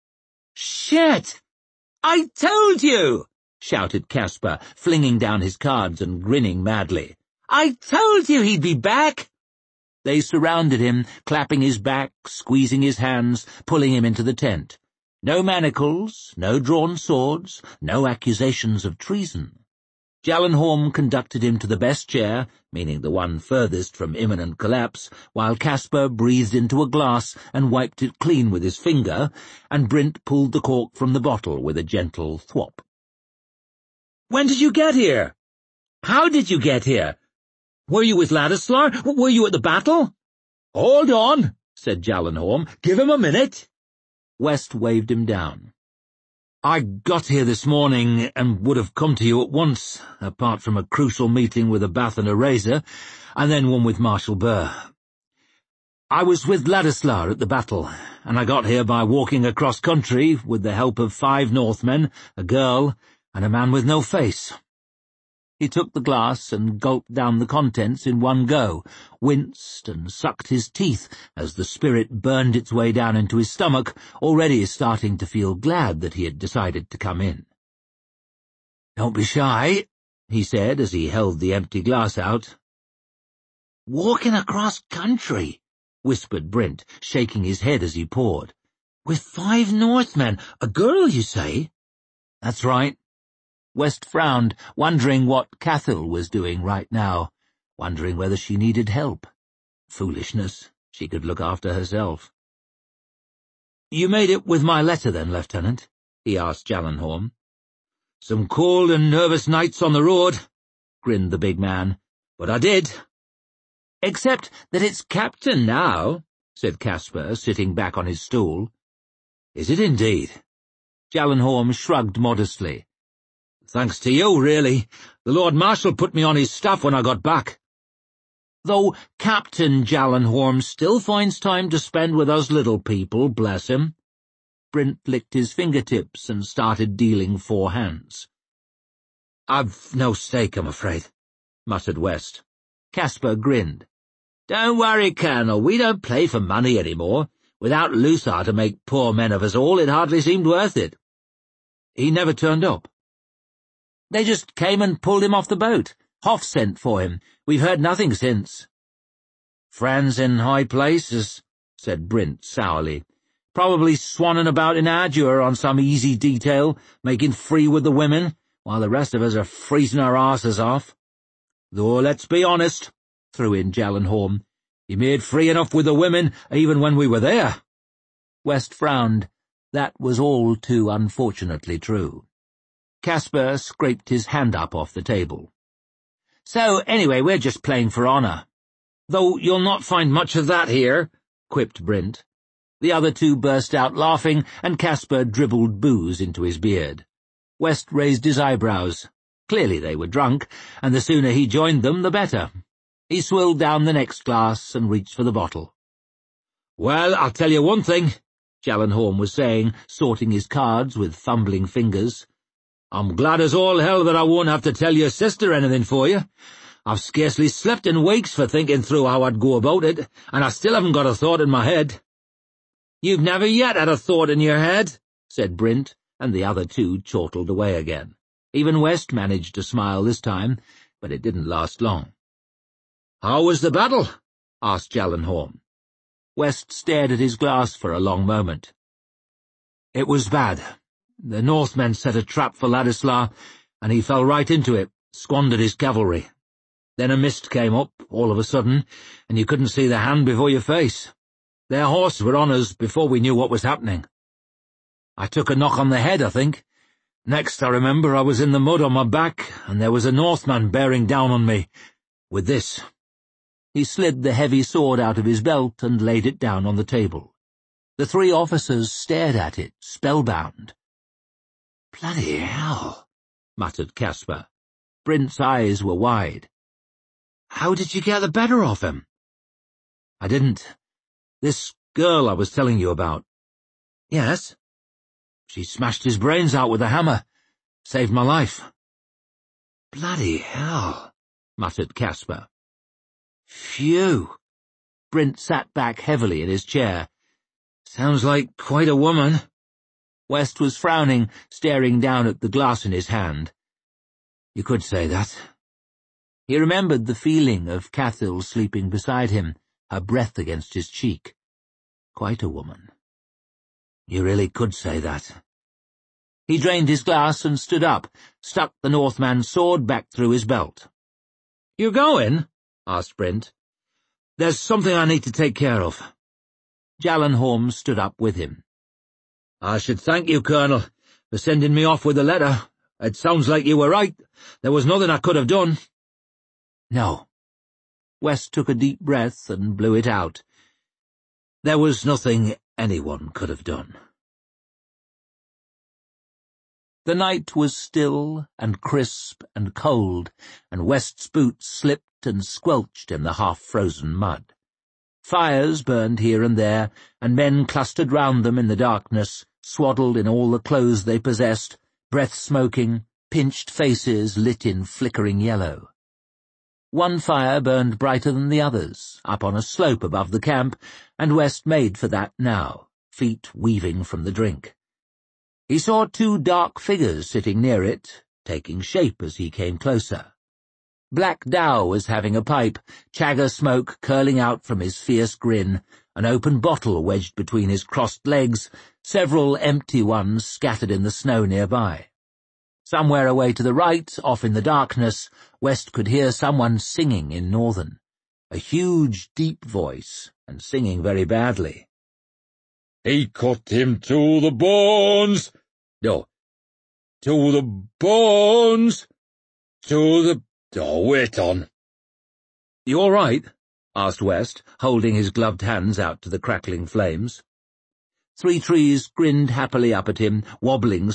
"Shit! I told you!" shouted Caspar, flinging down his cards and grinning madly. "I told you he'd be back!" They surrounded him, clapping his back, squeezing his hands, pulling him into the tent. No manacles, no drawn swords, no accusations of treason. Jallenhorm conducted him to the best chair, meaning the one furthest from imminent collapse, while Caspar breathed into a glass and wiped it clean with his finger, and Brint pulled the cork from the bottle with a gentle thwop. "When did you get here? How did you get here? Were you with Ladislaw? Were you at the battle?" "Hold on," said Jallenhorm. "Give him a minute." West waved him down. "I got here this morning and would have come to you at once, apart from a crucial meeting with a bath and a razor, and then one with Marshal Burr. I was with Ladislaw at the battle, and I got here by walking across country with the help of 5 Northmen, a girl, and a man with no face." He took the glass and gulped down the contents in one go, winced and sucked his teeth as the spirit burned its way down into his stomach, already starting to feel glad that he had decided to come in. "Don't be shy," he said as he held the empty glass out. "Walking across country," whispered Brint, shaking his head as he poured. "With 5 Northmen, a girl, you say?" "That's right." West frowned, wondering what Cathal was doing right now, wondering whether she needed help. Foolishness. She could look after herself. "You made it with my letter, then, Lieutenant?" he asked Jallenhorm. "Some cold and nervous nights on the road," grinned the big man, But I did. Except that it's Captain now, said Caspar, sitting back on his stool. Is it indeed? Jallenhorm shrugged modestly. Thanks to you, really. The Lord Marshal put me on his staff when I got back. Though Captain Jallenhorm still finds time to spend with us little people, bless him. Brint licked his fingertips and started dealing 4 hands. I've no stake, I'm afraid, muttered West. Caspar grinned. Don't worry, Colonel, we don't play for money any more. Without Luthar to make poor men of us all, it hardly seemed worth it. He never turned up. They just came and pulled him off the boat. Hoff sent for him. We've heard nothing since. Friends in high places, said Brint sourly. Probably swanning about in Adua on some easy detail, making free with the women, while the rest of us are freezing our arses off. Though let's be honest, threw in Jallenhorm. He made free enough with the women, even when we were there. West frowned. That was all too unfortunately true. Caspar scraped his hand up off the table. So, anyway, we're just playing for honour. Though you'll not find much of that here, quipped Brint. The other 2 burst out laughing, and Caspar dribbled booze into his beard. West raised his eyebrows. Clearly they were drunk, and the sooner he joined them, the better. He swilled down the next glass and reached for the bottle. Well, I'll tell you one thing, Jallenhorm was saying, sorting his cards with fumbling fingers. I'm glad as all hell that I won't have to tell your sister anything for you. I've scarcely slept in weeks for thinking through how I'd go about it, and I still haven't got a thought in my head. You've never yet had a thought in your head, said Brint, and the other 2 chortled away again. Even West managed to smile this time, but it didn't last long. How was the battle? Asked Jallenhorm. West stared at his glass for a long moment. It was bad. The Northmen set a trap for Ladislas, and he fell right into it, squandered his cavalry. Then a mist came up, all of a sudden, and you couldn't see the hand before your face. Their horses were on us before we knew what was happening. I took a knock on the head, I think. Next, I remember I was in the mud on my back, and there was a Northman bearing down on me, with this. He slid the heavy sword out of his belt and laid it down on the table. The 3 officers stared at it, spellbound. Bloody hell, muttered Caspar. Brint's eyes were wide. How did you get the better of him? I didn't. This girl I was telling you about. Yes? She smashed his brains out with a hammer. Saved my life. Bloody hell, muttered Caspar. Phew. Brint sat back heavily in his chair. Sounds like quite a woman. West was frowning, staring down at the glass in his hand. You could say that. He remembered the feeling of Cathil sleeping beside him, her breath against his cheek. Quite a woman. You really could say that. He drained his glass and stood up, stuck the Northman's sword back through his belt. You going? Asked Brint. There's something I need to take care of. Jallenhorm stood up with him. I should thank you, Colonel, for sending me off with the letter. It sounds like you were right. There was nothing I could have done. No. West took a deep breath and blew it out. There was nothing anyone could have done. The night was still and crisp and cold, and West's boots slipped and squelched in the half-frozen mud. Fires burned here and there, and men clustered round them in the darkness, swaddled in all the clothes they possessed, breath-smoking, pinched faces lit in flickering yellow. One fire burned brighter than the others, up on a slope above the camp, and West made for that now, feet weaving from the drink. He saw 2 dark figures sitting near it, taking shape as he came closer. Black Dow was having a pipe, chagger smoke curling out from his fierce grin, an open bottle wedged between his crossed legs, several empty ones scattered in the snow nearby. Somewhere away to the right, off in the darkness, West could hear someone singing in Northern. A huge, deep voice, and singing very badly. He cut him to the bones. No. To the bones. To the... Oh, wait on. "You all right?" asked West, holding his gloved hands out to the crackling flames. Three Trees grinned happily up at him, wobbling